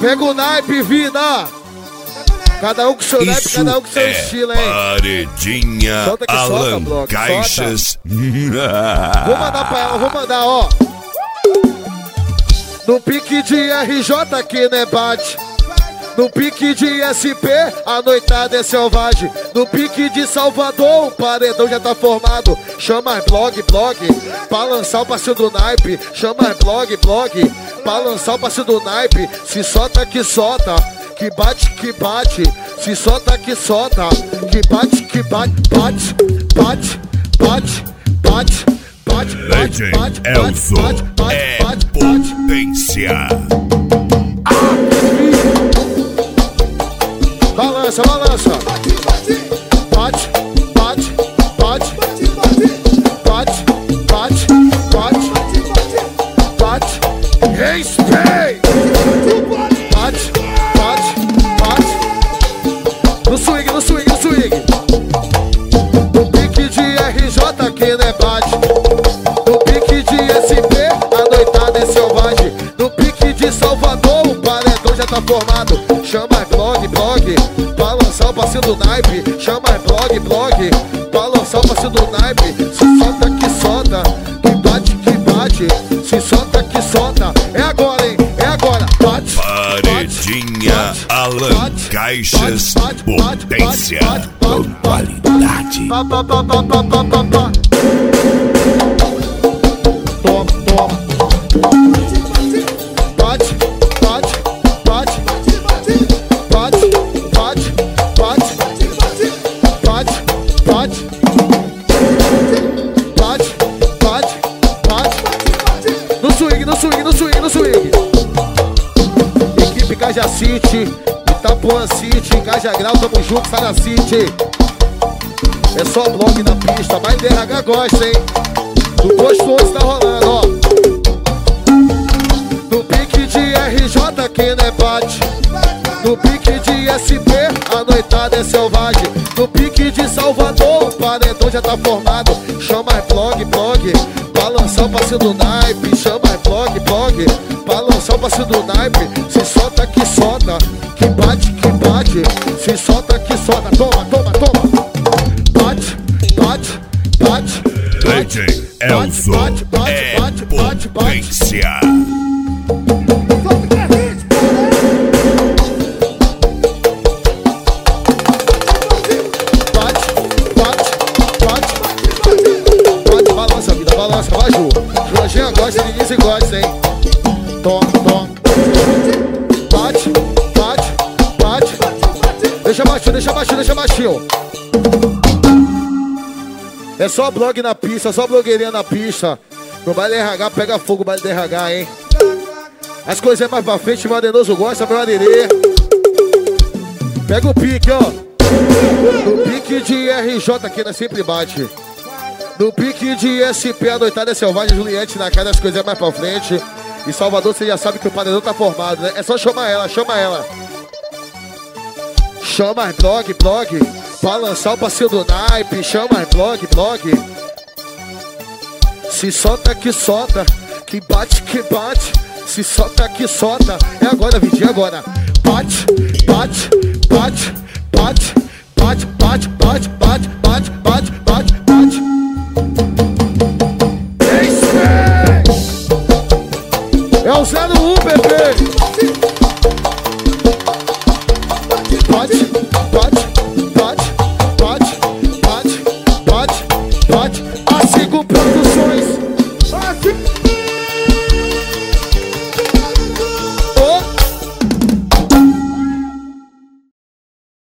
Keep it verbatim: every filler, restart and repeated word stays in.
Pega o naipe, vida. Cada um com seu naipe, cada um com seu é estilo, hein? Paredinha, solta que Alan solta, bloco, Caixas. Vou mandar pra ela, vou mandar, ó. No pique de R J aqui, né, bate. No pique de S P, a noitada é selvagem. No pique de Salvador, o paredão já tá formado. Chama as blog, blog, pra lançar o parceiro do naipe. Chama as blog, blog, pra lançar o parceiro do naipe. Se solta que solta, que bate, que bate. Se solta que solta, que bate, que bate. Bate, bate, bate, bate, bate, bate, bate, Elso bate, bate, é bate, bate. potência. Balança, balança. Bate, bate, bate. Bate, bate, bate. Bate, respeito. Bate, bate, bate. No swing, no swing, no swing. No pique de R J aqui, né, bate. No pique de S P, a noitada é selvagem. No pique de Salvador, o paredão já tá formado. Chama blog, blog, pra lançar o parceiro do naipe. Chama blog, blog, pra lançar o parceiro do naipe. Se solta que solta, que bate, que bate. Se solta que solta, é agora, hein, é agora. Bate, Paredinha, bate, Alan bate, Caixas, bate, bate, potência, bate, bate, bate, qualidade. Pá, pá, pá, pá, pá, pá, pá, pá. Toma, toma. Bate, bate, bate. Bate, bate, bate. Bate, bate. Bate, bate, bate. No swing, no swing, no swing, no swing. Equipe Caja City, Itapuã City, Caja Grau, tamo junto, Sara City. É só blog na pista, mas D R H gosta, hein? Do gostoso tá rolando, ó. No pique de R J aqui, né, bate. No pique de S P, a noitada é selvagem. No pique de Salvador, o paredão já tá formado. Chama as blog, blog, pra lançar o parceiro do naipe. Chama as blog, blog, pra lançar o parceiro do naipe. Se solta que solta, que bate, que bate. Se solta que solta, toma, toma, toma. Bate, bate, bate. D J Elso bate, bate, é bate, bate, bate. potência. Balança, vai, Ju. Jorginho gosta, Denise gosta, hein? Toma, toma. Bate, bate, bate. Deixa baixinho, deixa baixinho, deixa baixinho. É só blog na pista, só blogueirinha na pista. No baile R H, pega fogo o baile R H, hein? As coisas mais pra frente, o Adenoso gosta, meu aderê. Pega o pique, ó. No pique de R J aqui, nós sempre bate. No pique de S P, a noitada é selvagem, Juliette na cara, as coisas mais pra frente. E Salvador, você já sabe que o paredão tá formado, né? É só chamar ela, chama ela. Chama as blog, blog, pra lançar o parceiro do naipe. Chama as blog, blog. Se solta que solta, que bate, que bate. Se solta que solta. É agora, Vidinho, agora. Bate, bate, bate, bate, bate, bate, bate, bate, bate, bate, bate, bate. É o zero um, bebê. Bate, bate, bate, bate, bate, bate, bate. Assim com produções.